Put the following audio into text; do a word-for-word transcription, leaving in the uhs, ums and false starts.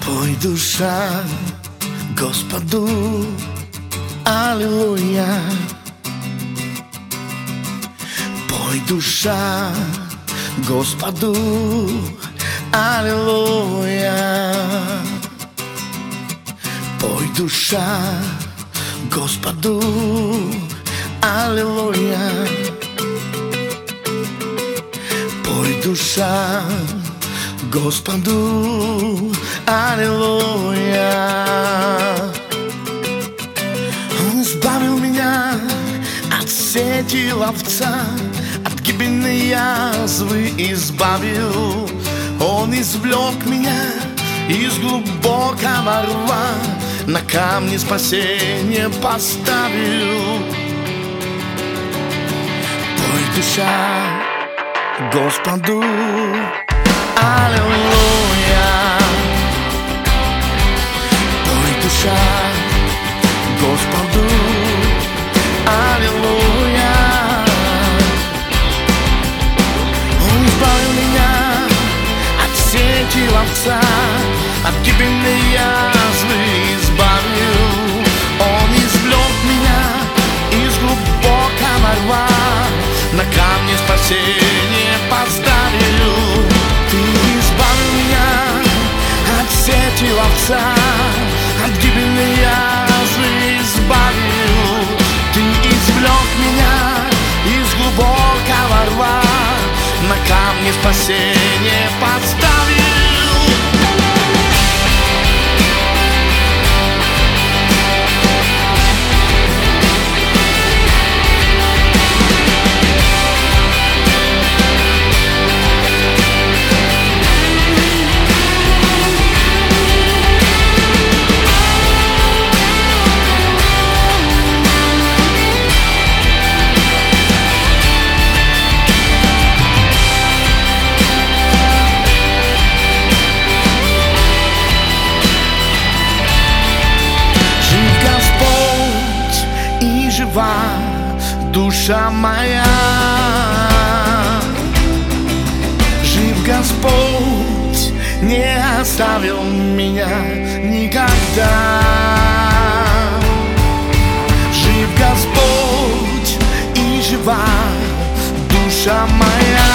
Пой, душа, Господу, аллилуйя. Пой, душа, Господу, аллилуйя. Пой, душа, Господу, аллилуйя. Пой, душа, Господу, аллилуйя. Он избавил меня от сети ловца, от гибельной язвы избавил. Он извлек меня из глубокого рва, на камне спасения поставил. Пой, душа, Господу, аллилуйя. Пой, душа, Господу, аллилуйя. Он избавил меня от сети ловца, от гибельной язвы избавил. Он извлек меня из глубокого рва, на камне спасения поставил. Ты избавил меня от сети ловца, от гибельной язвы избавил. Ты извлек меня из глубокого рва, на камне спасения поставил. Душа моя, жив Господь, не оставил меня никогда. Жив Господь и жива душа моя.